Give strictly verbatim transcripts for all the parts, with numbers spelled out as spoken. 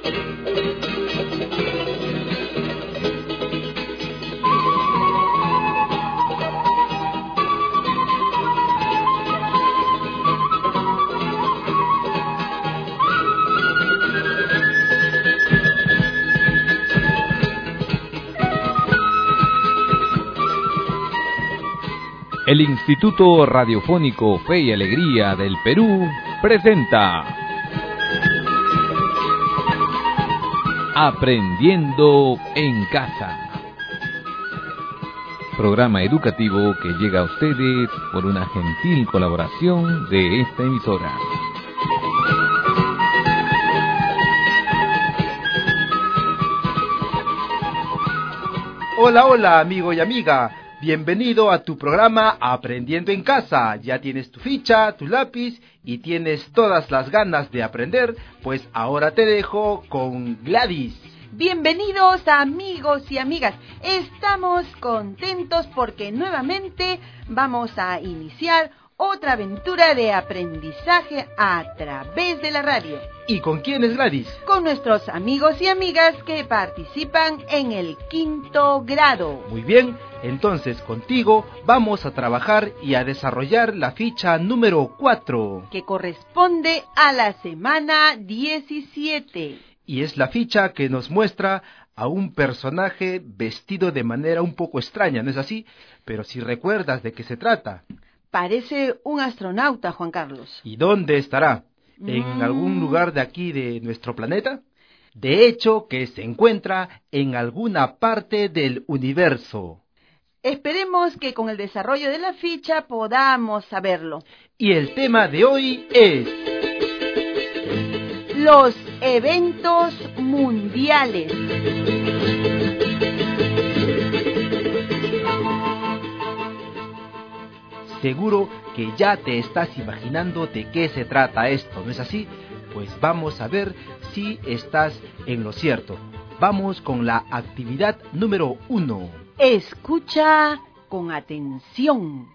El Instituto Radiofónico Fe y Alegría del Perú presenta Aprendiendo en Casa, programa educativo que llega a ustedes por una gentil colaboración de esta emisora. Hola, hola, amigo y amiga. Bienvenido a tu programa Aprendiendo en Casa. Ya tienes tu ficha, tu lápiz y tienes todas las ganas de aprender, pues ahora te dejo con Gladys. Bienvenidos amigos y amigas. Estamos contentos porque nuevamente vamos a iniciar otra aventura de aprendizaje a través de la radio. ¿Y con quién es Gladys? Con nuestros amigos y amigas que participan en el quinto grado. Muy bien, entonces contigo vamos a trabajar y a desarrollar la ficha número cuatro, que corresponde a la semana diecisiete. Y es la ficha que nos muestra a un personaje vestido de manera un poco extraña, ¿no es así? Pero si recuerdas de qué se trata. Parece un astronauta, Juan Carlos. ¿Y dónde estará? ¿En mm. algún lugar de aquí de nuestro planeta? De hecho, que se encuentra en alguna parte del universo. Esperemos que con el desarrollo de la ficha podamos saberlo. Y el tema de hoy es los eventos mundiales. Seguro que ya te estás imaginando de qué se trata esto, ¿no es así? Pues vamos a ver si estás en lo cierto. Vamos con la actividad número uno. Escucha con atención.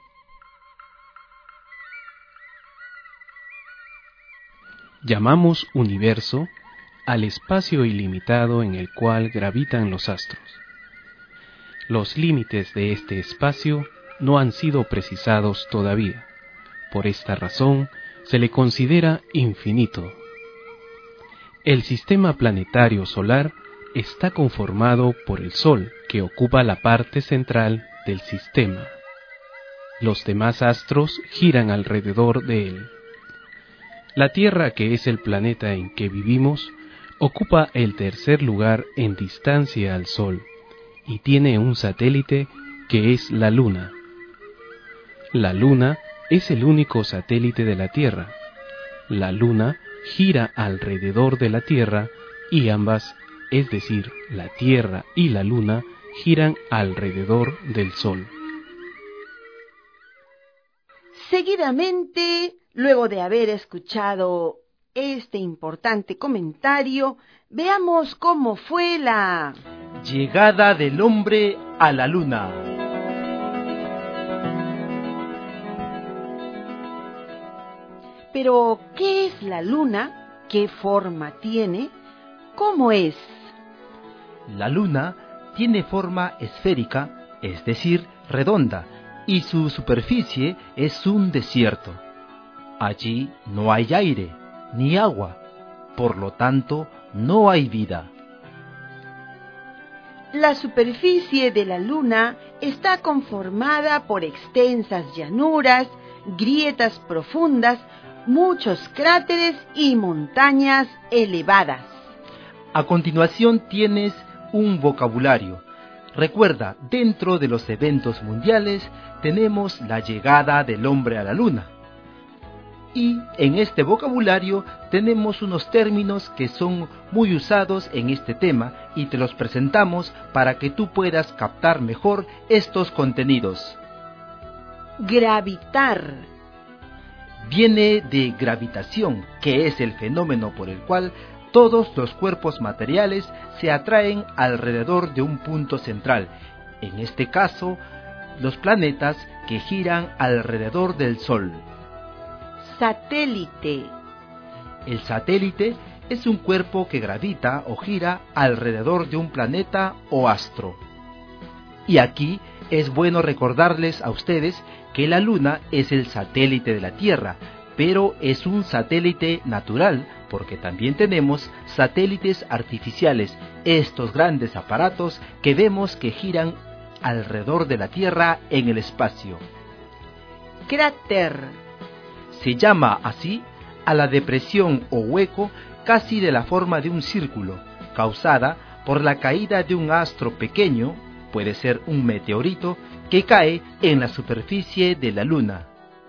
Llamamos universo al espacio ilimitado en el cual gravitan los astros. Los límites de este espacio no han sido precisados todavía. Por esta razón, se le considera infinito. El sistema planetario solar está conformado por el Sol, que ocupa la parte central del sistema. Los demás astros giran alrededor de él. La Tierra, que es el planeta en que vivimos, ocupa el tercer lugar en distancia al Sol y tiene un satélite que es la Luna. La Luna es el único satélite de la Tierra. La Luna gira alrededor de la Tierra y ambas, es decir, la Tierra y la Luna, giran alrededor del Sol. Seguidamente, luego de haber escuchado este importante comentario, veamos cómo fue la llegada del hombre a la Luna. Pero, ¿qué es la Luna? ¿Qué forma tiene? ¿Cómo es? La Luna tiene forma esférica, es decir, redonda, y su superficie es un desierto. Allí no hay aire ni agua, por lo tanto no hay vida. La superficie de la Luna está conformada por extensas llanuras, grietas profundas, muchos cráteres y montañas elevadas. A continuación tienes un vocabulario. Recuerda, dentro de los eventos mundiales tenemos la llegada del hombre a la Luna. Y en este vocabulario tenemos unos términos que son muy usados en este tema y te los presentamos para que tú puedas captar mejor estos contenidos. Gravitar. Viene de gravitación, que es el fenómeno por el cual todos los cuerpos materiales se atraen alrededor de un punto central, en este caso, los planetas que giran alrededor del Sol. Satélite. El satélite es un cuerpo que gravita o gira alrededor de un planeta o astro. Y aquí es bueno recordarles a ustedes que la Luna es el satélite de la Tierra, pero es un satélite natural, porque también tenemos satélites artificiales, estos grandes aparatos que vemos que giran alrededor de la Tierra en el espacio. Cráter. Se llama así a la depresión o hueco casi de la forma de un círculo, causada por la caída de un astro pequeño, puede ser un meteorito, que cae en la superficie de la Luna.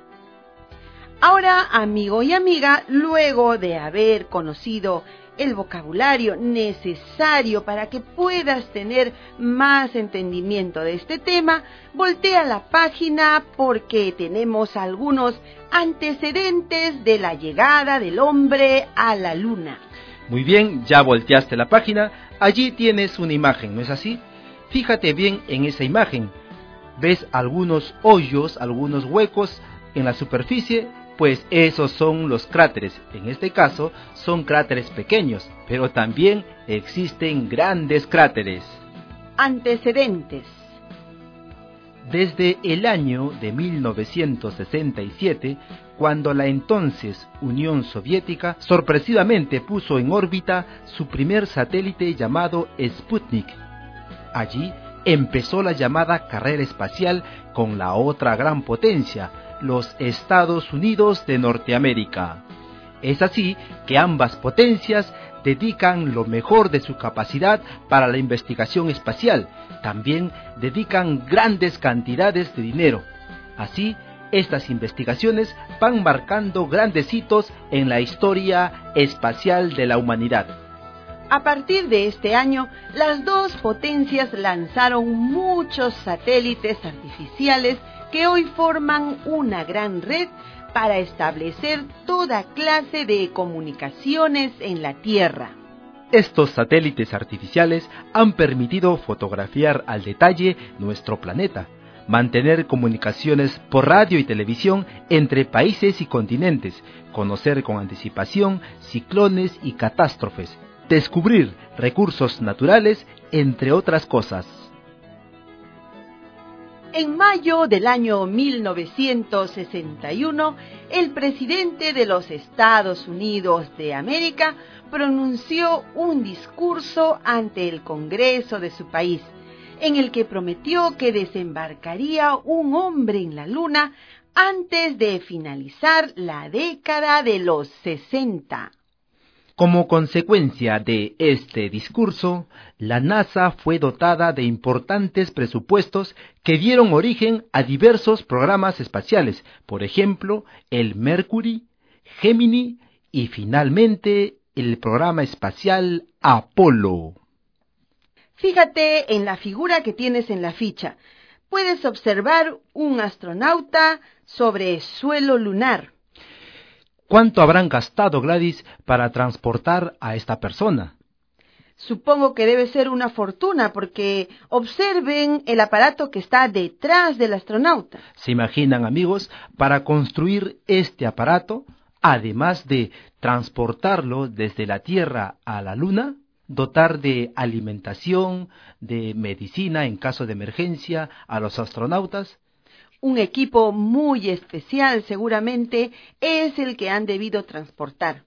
Ahora, amigo y amiga, luego de haber conocido el vocabulario necesario para que puedas tener más entendimiento de este tema, voltea la página porque tenemos algunos antecedentes de la llegada del hombre a la Luna. Muy bien, ya volteaste la página, allí tienes una imagen, ¿no es así? Fíjate bien en esa imagen, ves algunos hoyos, algunos huecos en la superficie, pues esos son los cráteres. En este caso son cráteres pequeños, pero también existen grandes cráteres. Antecedentes. Desde el año de mil novecientos sesenta y siete, cuando la entonces Unión Soviética sorpresivamente puso en órbita su primer satélite llamado Sputnik. Allí empezó la llamada carrera espacial con la otra gran potencia, los Estados Unidos de Norteamérica. Es así que ambas potencias dedican lo mejor de su capacidad para la investigación espacial, también dedican grandes cantidades de dinero. Así, estas investigaciones van marcando grandes hitos en la historia espacial de la humanidad. A partir de este año, las dos potencias lanzaron muchos satélites artificiales que hoy forman una gran red para establecer toda clase de comunicaciones en la Tierra. Estos satélites artificiales han permitido fotografiar al detalle nuestro planeta, mantener comunicaciones por radio y televisión entre países y continentes, conocer con anticipación ciclones y catástrofes, descubrir recursos naturales, entre otras cosas. En mayo del año mil novecientos sesenta y uno, el presidente de los Estados Unidos de América pronunció un discurso ante el Congreso de su país, en el que prometió que desembarcaría un hombre en la Luna antes de finalizar la década de los sesenta. Como consecuencia de este discurso, la NASA fue dotada de importantes presupuestos que dieron origen a diversos programas espaciales, por ejemplo, el Mercury, Gemini y finalmente el programa espacial Apolo. Fíjate en la figura que tienes en la ficha. Puedes observar un astronauta sobre suelo lunar. ¿Cuánto habrán gastado, Gladys, para transportar a esta persona? Supongo que debe ser una fortuna, porque observen el aparato que está detrás del astronauta. ¿Se imaginan, amigos, para construir este aparato, además de transportarlo desde la Tierra a la Luna, dotar de alimentación, de medicina en caso de emergencia a los astronautas? Un equipo muy especial seguramente es el que han debido transportar.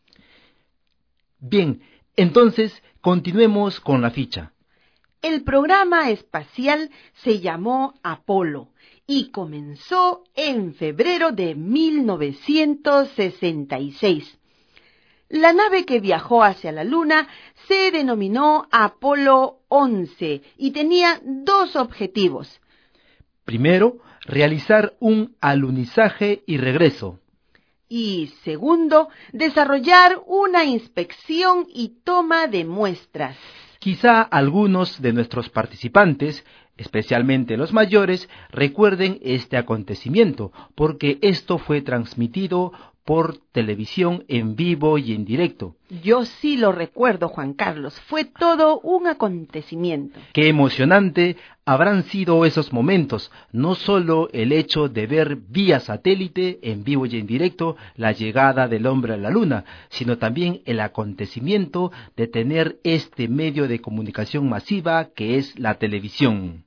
Bien, entonces continuemos con la ficha. El programa espacial se llamó Apolo y comenzó en febrero de mil novecientos sesenta y seis. La nave que viajó hacia la Luna se denominó Apolo once y tenía dos objetivos. Primero, realizar un alunizaje y regreso. Y segundo, desarrollar una inspección y toma de muestras. Quizá algunos de nuestros participantes, especialmente los mayores, recuerden este acontecimiento, porque esto fue transmitido por televisión en vivo y en directo. Yo sí lo recuerdo, Juan Carlos. Fue todo un acontecimiento. Qué emocionante habrán sido esos momentos. No solo el hecho de ver vía satélite, en vivo y en directo, la llegada del hombre a la luna, sino también el acontecimiento de tener este medio de comunicación masiva que es la televisión.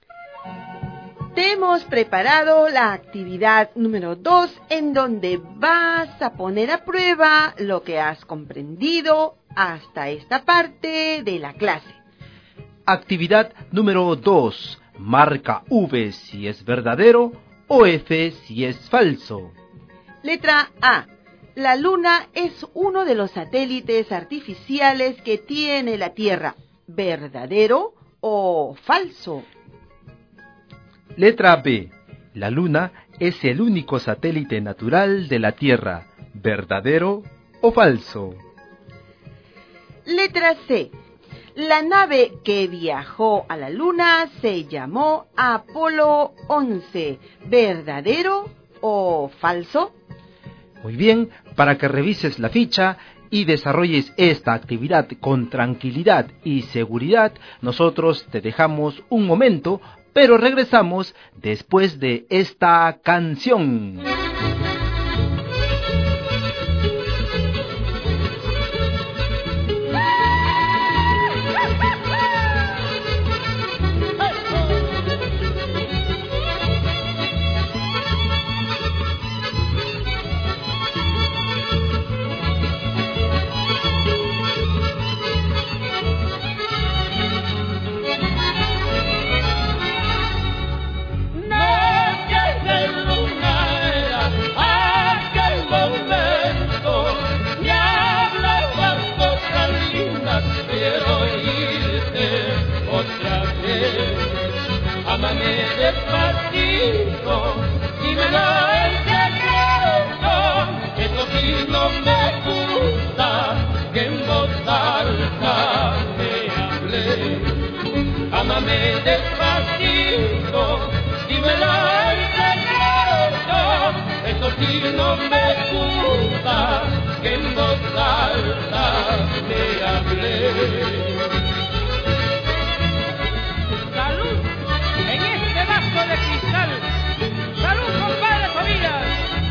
Te hemos preparado la actividad número dos, en donde vas a poner a prueba lo que has comprendido hasta esta parte de la clase. Actividad número dos. Marca V si es verdadero o F si es falso. Letra A. La Luna es uno de los satélites artificiales que tiene la Tierra. ¿Verdadero o falso? Letra B. La Luna es el único satélite natural de la Tierra. ¿Verdadero o falso? Letra C. La nave que viajó a la Luna se llamó Apolo once. ¿Verdadero o falso? Muy bien, para que revises la ficha y desarrolles esta actividad con tranquilidad y seguridad, nosotros te dejamos un momento, pero regresamos después de esta canción. Despacito, dímelo en secreto, eso sí no me gusta, que en voz alta me hable. Ámame despacito, dímelo en secreto, eso sí no me gusta, que en voz alta me hable. De cristal. ¡Salud, compadre Tobías!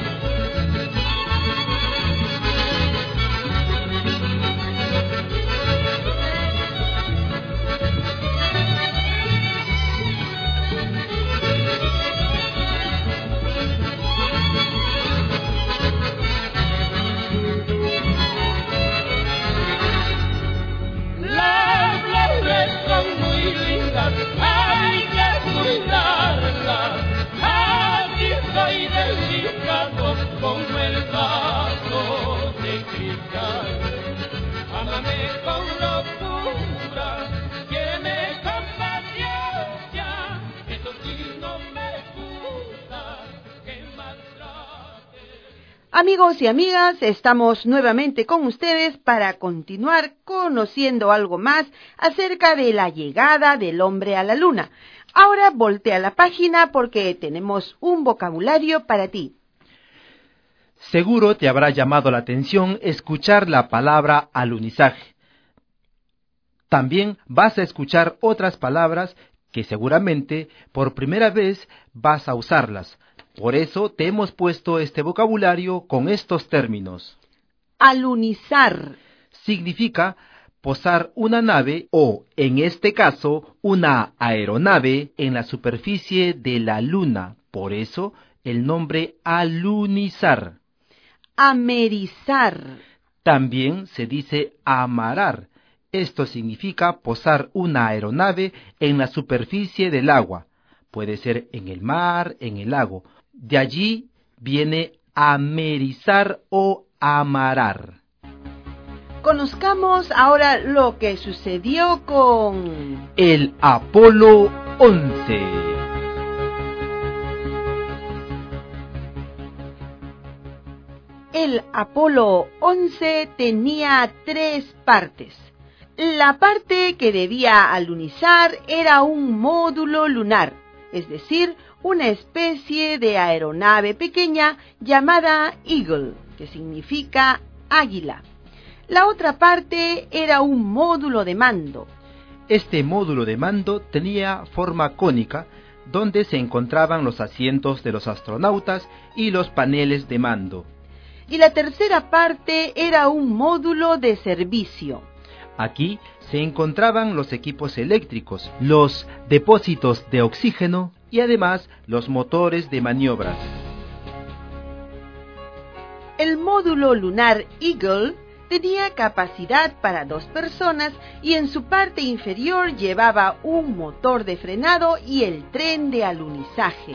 Las flores son muy lindas, hay que cuidarlas. Así soy delicado como el vaso de cristal. Ámame con locura, quiéreme con paciencia, eso sí no me gusta que maltrate. Amigos y amigas, estamos nuevamente con ustedes para continuar conociendo algo más acerca de la llegada del hombre a la luna. Ahora voltea la página porque tenemos un vocabulario para ti. Seguro te habrá llamado la atención escuchar la palabra alunizaje. También vas a escuchar otras palabras que seguramente por primera vez vas a usarlas. Por eso te hemos puesto este vocabulario con estos términos. Alunizar significa posar una nave o, en este caso, una aeronave en la superficie de la Luna. Por eso, el nombre alunizar. Amerizar. También se dice amarar. Esto significa posar una aeronave en la superficie del agua. Puede ser en el mar, en el lago. De allí viene amerizar o amarar. Conozcamos ahora lo que sucedió con el Apolo once. El Apolo once tenía tres partes. La parte que debía alunizar era un módulo lunar, es decir, una especie de aeronave pequeña llamada Eagle. que significa águila. La otra parte era un módulo de mando. Este módulo de mando tenía forma cónica, donde se encontraban los asientos de los astronautas y los paneles de mando. Y la tercera parte era un módulo de servicio. Aquí se encontraban los equipos eléctricos, los depósitos de oxígeno y además los motores de maniobras. El módulo lunar Eagle tenía capacidad para dos personas y en su parte inferior llevaba un motor de frenado y el tren de alunizaje.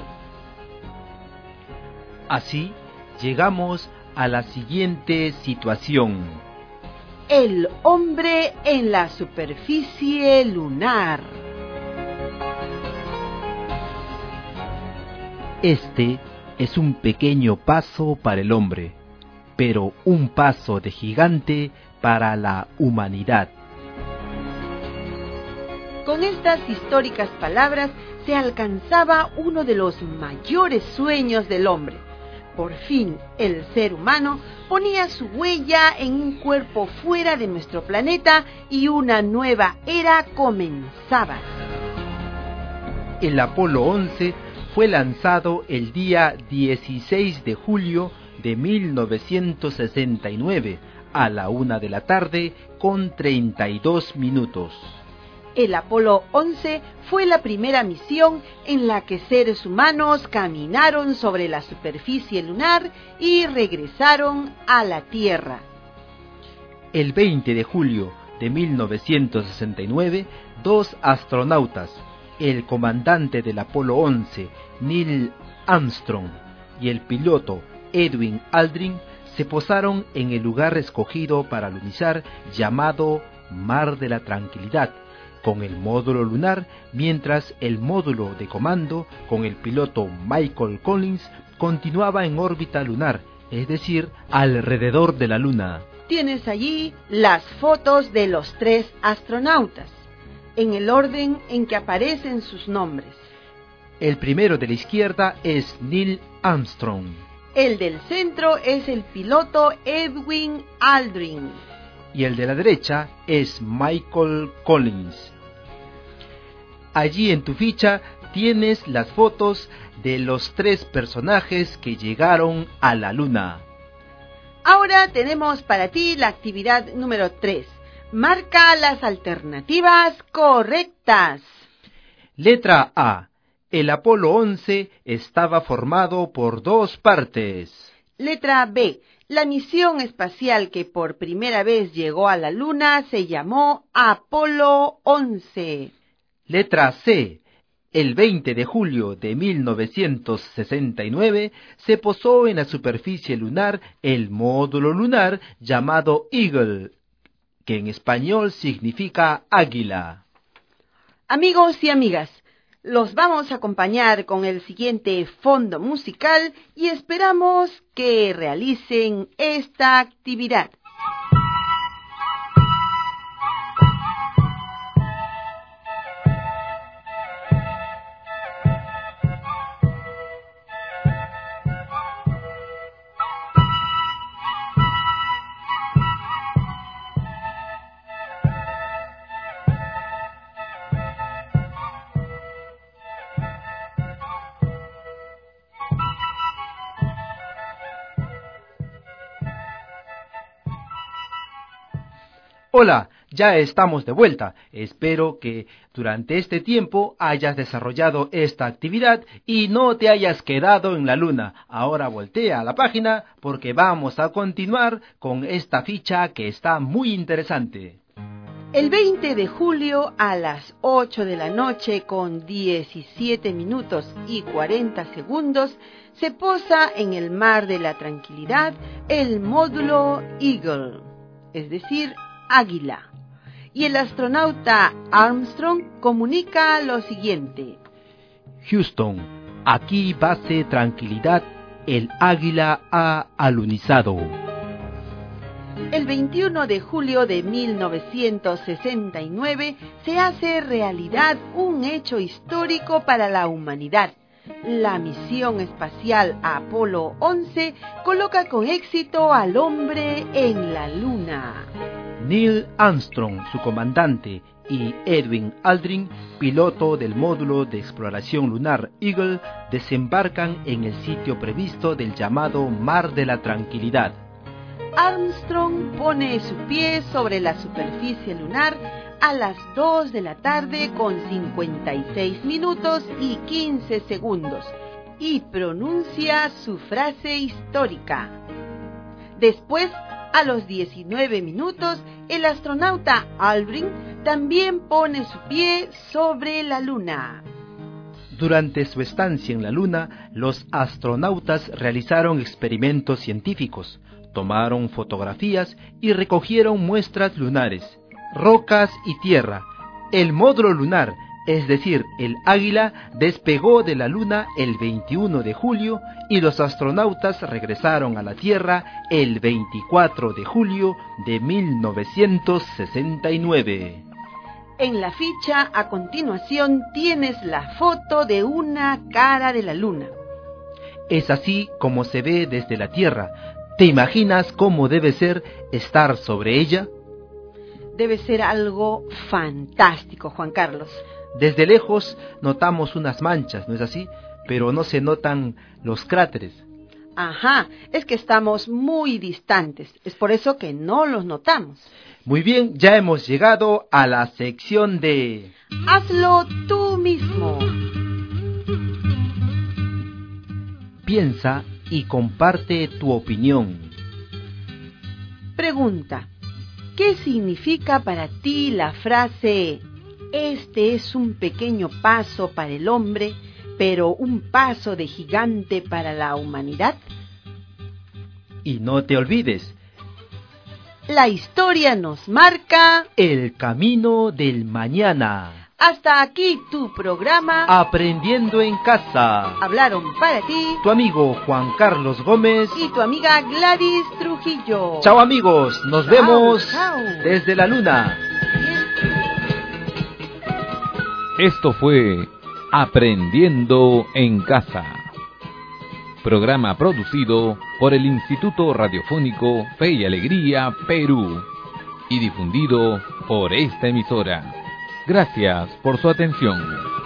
Así llegamos a la siguiente situación. El hombre en la superficie lunar. Este es un pequeño paso para el hombre, pero un paso de gigante para la humanidad. Con estas históricas palabras se alcanzaba uno de los mayores sueños del hombre. Por fin, el ser humano ponía su huella en un cuerpo fuera de nuestro planeta y una nueva era comenzaba. El Apolo once fue lanzado el día dieciséis de julio de mil novecientos sesenta y nueve a la una de la tarde con treinta y dos minutos. El Apolo once fue la primera misión en la que seres humanos caminaron sobre la superficie lunar y regresaron a la Tierra. El veinte de julio de mil novecientos sesenta y nueve, dos astronautas, el comandante del Apolo once, Neil Armstrong, y el piloto Edwin Aldrin, se posaron en el lugar escogido para alunizar llamado Mar de la Tranquilidad, con el módulo lunar, mientras el módulo de comando, con el piloto Michael Collins, continuaba en órbita lunar, es decir, alrededor de la Luna. Tienes allí las fotos de los tres astronautas, en el orden en que aparecen sus nombres. El primero de la izquierda es Neil Armstrong. El del centro es el piloto Edwin Aldrin. Y el de la derecha es Michael Collins. Allí en tu ficha tienes las fotos de los tres personajes que llegaron a la Luna. Ahora tenemos para ti la actividad número tres. Marca las alternativas correctas. Letra A. El Apolo once estaba formado por dos partes. Letra B. La misión espacial que por primera vez llegó a la Luna se llamó Apolo once. Letra C. El veinte de julio de mil novecientos sesenta y nueve se posó en la superficie lunar el módulo lunar llamado Eagle, que en español significa águila. Amigos y amigas, los vamos a acompañar con el siguiente fondo musical y esperamos que realicen esta actividad. Hola, ya estamos de vuelta. Espero que durante este tiempo hayas desarrollado esta actividad y no te hayas quedado en la Luna. Ahora voltea a la página porque vamos a continuar con esta ficha que está muy interesante. El veinte de julio a las ocho de la noche con diecisiete minutos y cuarenta segundos se posa en el Mar de la Tranquilidad el módulo Eagle, es decir, águila. Y el astronauta Armstrong comunica lo siguiente. Houston, aquí base Tranquilidad, el águila ha alunizado. El veintiuno de julio de mil novecientos sesenta y nueve se hace realidad un hecho histórico para la humanidad. La misión espacial Apolo once coloca con éxito al hombre en la Luna. Neil Armstrong, su comandante, y Edwin Aldrin, piloto del módulo de exploración lunar Eagle, desembarcan en el sitio previsto del llamado Mar de la Tranquilidad. Armstrong pone su pie sobre la superficie lunar a las dos de la tarde con cincuenta y seis minutos y quince segundos y pronuncia su frase histórica. Después, a los diecinueve minutos, el astronauta Aldrin también pone su pie sobre la Luna. Durante su estancia en la Luna, los astronautas realizaron experimentos científicos, tomaron fotografías y recogieron muestras lunares, rocas y tierra. El módulo lunar, es decir, el Águila, despegó de la Luna el veintiuno de julio y los astronautas regresaron a la Tierra el veinticuatro de julio de mil novecientos sesenta y nueve. En la ficha a continuación tienes la foto de una cara de la Luna. Es así como se ve desde la Tierra. ¿Te imaginas cómo debe ser estar sobre ella? Debe ser algo fantástico, Juan Carlos. Desde lejos notamos unas manchas, ¿no es así? Pero no se notan los cráteres. Ajá, es que estamos muy distantes, es por eso que no los notamos. Muy bien, ya hemos llegado a la sección de... Hazlo tú mismo. Piensa y comparte tu opinión. Pregunta: ¿qué significa para ti la frase "este es un pequeño paso para el hombre, pero un paso de gigante para la humanidad"? Y no te olvides, la historia nos marca el camino del mañana. Hasta aquí tu programa Aprendiendo en Casa. Hablaron para ti Tu amigo Juan Carlos Gómez y tu amiga Gladys Trujillo. Chao amigos, nos Chao, vemos chao. desde la Luna. Esto fue Aprendiendo en Casa, programa producido por el Instituto Radiofónico Fe y Alegría Perú y difundido por esta emisora. Gracias por su atención.